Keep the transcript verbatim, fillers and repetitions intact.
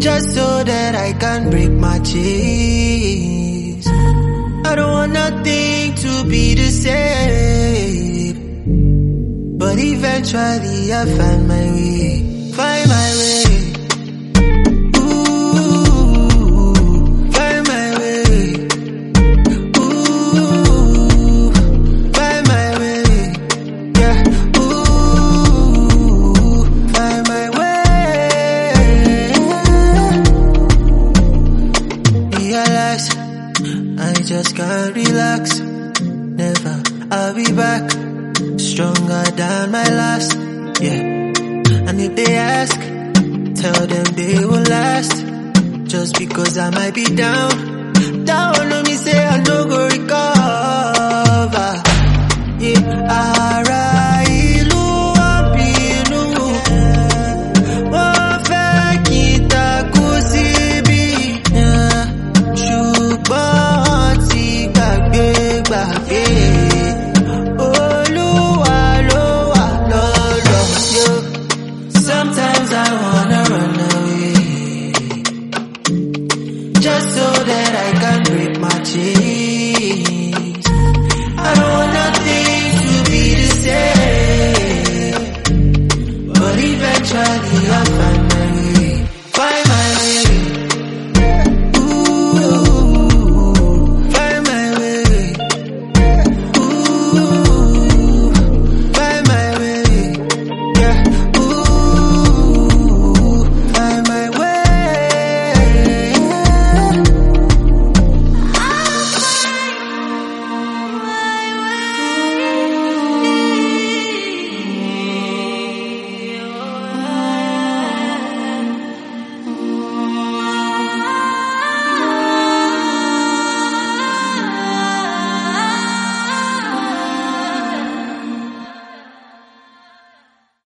just so that I can break my chains. I don't want nothing to be the same, but eventually I find my way, find my way. I just can't relax. Never, I'll be back, stronger than my last. Yeah. And if they ask, tell them they will last. Just because I might be down, down on me say I no go recover. Yeah, alright. Sometimes I wanna run away, just so that I can break my chains.